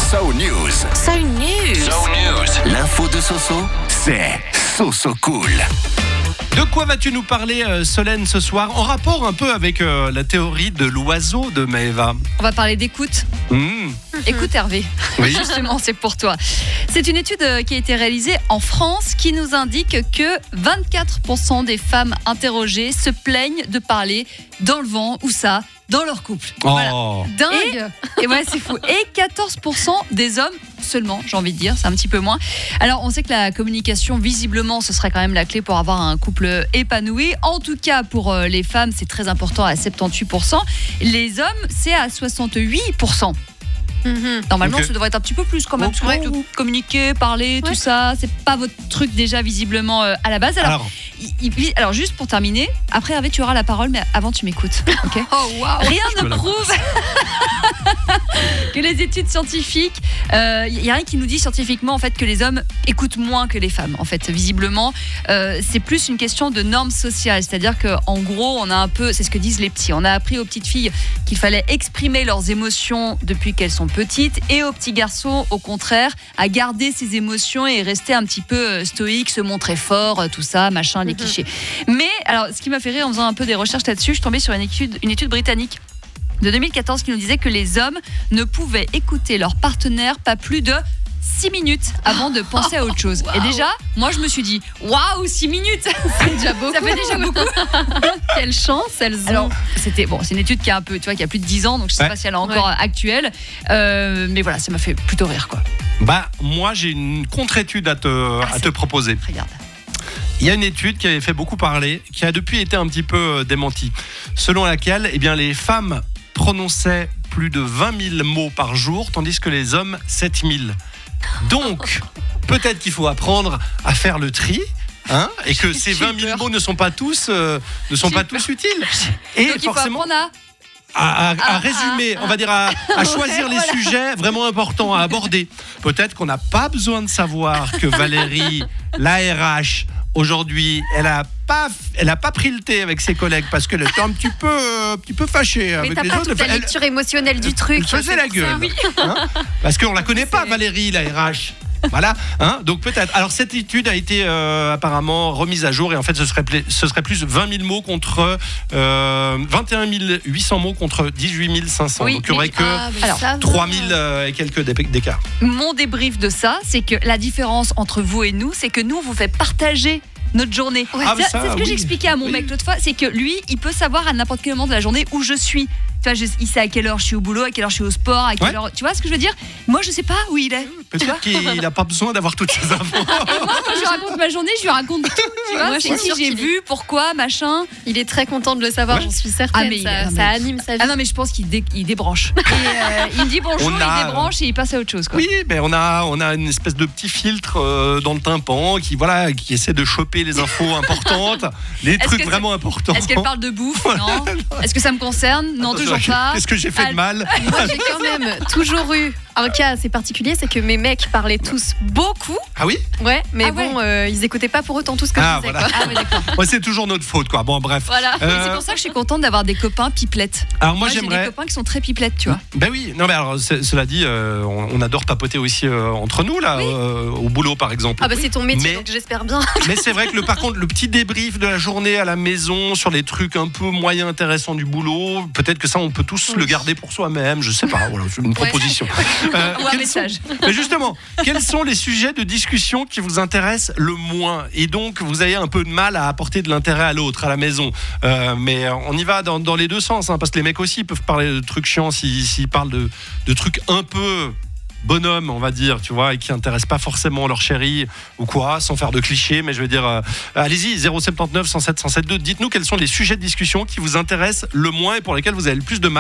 So News. So News. L'info de Soso, c'est Soso Cool. De quoi vas-tu nous parler, Solène, ce soir, en rapport un peu avec la théorie de l'oiseau de Maëva? On va parler d'écoute. Écoute Hervé, Oui. justement c'est pour toi. C'est une étude qui a été réalisée en France qui nous indique que 24% des femmes interrogées se plaignent de parler dans le vent ou ça, dans leur couple. Voilà. Oh. Dingue. Et ouais, c'est fou. Et 14% des hommes seulement, j'ai envie de dire, c'est un petit peu moins. Alors on sait que la communication, visiblement, ce serait quand même la clé pour avoir un couple épanoui. En tout cas, pour les femmes, c'est très important à 78%. Les hommes, c'est à 68%. Normalement, Ok. ça devrait être un petit peu plus quand même. Parce que Ouais. communiquer, parler, tout ça, c'est pas votre truc déjà visiblement à la base. Alors, juste pour terminer, après Hervé, tu auras la parole, mais avant tu m'écoutes. Ok. Oh waouh. Rien peux ne la prouve que les études scientifiques, il y a rien qui nous dit scientifiquement en fait que les hommes écoutent moins que les femmes. En fait, visiblement, c'est plus une question de normes sociales. C'est-à-dire que en gros, on a un peu, c'est ce que disent les psys, on a appris aux petites filles qu'il fallait exprimer leurs émotions depuis qu'elles sont petites, et aux petits garçons, au contraire, à garder ses émotions et rester un petit peu stoïque, se montrer fort, tout ça, machin, les clichés. Mais alors, ce qui m'a fait rire en faisant un peu des recherches là-dessus, je suis tombée sur une étude britannique de 2014 qui nous disait que les hommes ne pouvaient écouter leur partenaire pas plus de 6 minutes avant de penser à autre chose. Et déjà, moi je me suis dit, waouh, 6 minutes, c'est déjà beaucoup. Ça fait déjà beaucoup. Quelle chance elles ont. Alors, c'est une étude qui a un peu, tu vois, qui a plus de 10 ans, donc je sais Ouais. pas si elle est encore actuelle. Mais voilà, ça m'a fait plutôt rire, quoi. Bah, moi, j'ai une contre-étude à te proposer. Regarde. Il y a une étude qui avait fait beaucoup parler, qui a depuis été un petit peu démentie, selon laquelle eh bien, les femmes prononçaient plus de 20 000 mots par jour, tandis que les hommes 7 000. Donc, peut-être qu'il faut apprendre à faire le tri. Hein, et que ces 20 000 mots ne sont pas tous utiles. Et Donc il faut forcément, apprendre à résumer, on va dire à choisir les sujets vraiment importants à aborder. Peut-être qu'on n'a pas besoin de savoir que Valérie, la RH, aujourd'hui, elle a pas pris le thé avec ses collègues parce qu'elle était un petit peu fâchée Mais avec t'as les pas autres. toute la lecture émotionnelle du truc. Elle faisait la c'est pour ça. gueule. Hein, parce qu'on la connaît pas, Valérie, la RH. Voilà, hein, donc peut-être. Alors cette étude a été apparemment remise à jour et en fait ce serait plus 20 000 mots contre 21 800 mots contre 18 500. Oui, donc il n'y aurait que alors, 3 000 et quelques d'écart. Mon débrief de ça, c'est que la différence entre vous et nous, c'est que nous, on vous fait partager notre journée. Ah, mais ça, c'est ce que oui. j'expliquais à mon Oui. mec l'autre fois, c'est que lui, il peut savoir à n'importe quel moment de la journée où je suis. Tu vois, il sait à quelle heure je suis au boulot, à quelle heure je suis au sport, à quelle heure. Tu vois ce que je veux dire? Moi, je sais pas où il est. Peut-être qu'il n'a pas besoin d'avoir toutes ces infos. Et moi, quand je lui raconte ma journée, je lui raconte tout. Tu vois, Moi, je c'est suis qui sûre j'ai qu'il vu, pourquoi, machin. Il est très content de le savoir, Ouais. j'en suis certaine. Ah, mais ça anime sa vie. Ah non, mais je pense qu'il débranche. Et, il me dit bonjour, On a- il débranche et il passe à autre chose, quoi. Oui, mais on a une espèce de petit filtre dans le tympan qui essaie de choper les infos importantes, les trucs que vraiment importants. Est-ce qu'elle parle de bouffe? Non. Est-ce que ça me concerne? Non, toujours pas. Qu'est-ce que j'ai fait de mal? Moi, j'ai quand même toujours eu un cas assez particulier, c'est que mes mecs parlaient tous beaucoup. Ah oui? Ouais, mais Ah ouais. bon, ils écoutaient pas pour autant tout ce que Ah, je disais. voilà. Quoi. Ah, mais d'accord. Ouais, c'est toujours notre faute, quoi. Bon, bref. Voilà. C'est pour ça que je suis contente d'avoir des copains pipelettes. Alors moi, J'ai des j'aimerais. copains qui sont très pipelettes, tu vois. Ben oui, non mais alors cela dit, on adore papoter aussi entre nous là, au boulot par exemple. Ah bah c'est ton métier, Mais- donc j'espère bien. Mais c'est vrai que par contre le petit débrief de la journée à la maison sur les trucs un peu moyens intéressants du boulot, peut-être que ça on peut tous le garder pour soi-même, je sais pas, voilà, c'est une proposition. Ou un quels message. Mais justement, quels sont les sujets de discussion qui vous intéressent le moins et donc vous avez un peu de mal à apporter de l'intérêt à l'autre à la maison. Mais on y va dans les deux sens, hein, parce que les mecs aussi peuvent parler de trucs chiants s'ils parlent de trucs un peu bonhomme, on va dire, tu vois, et qui intéressent pas forcément leur chérie ou quoi, sans faire de clichés, mais je veux dire, allez-y, 079 107 107 2, dites-nous quels sont les sujets de discussion qui vous intéressent le moins et pour lesquels vous avez le plus de mal.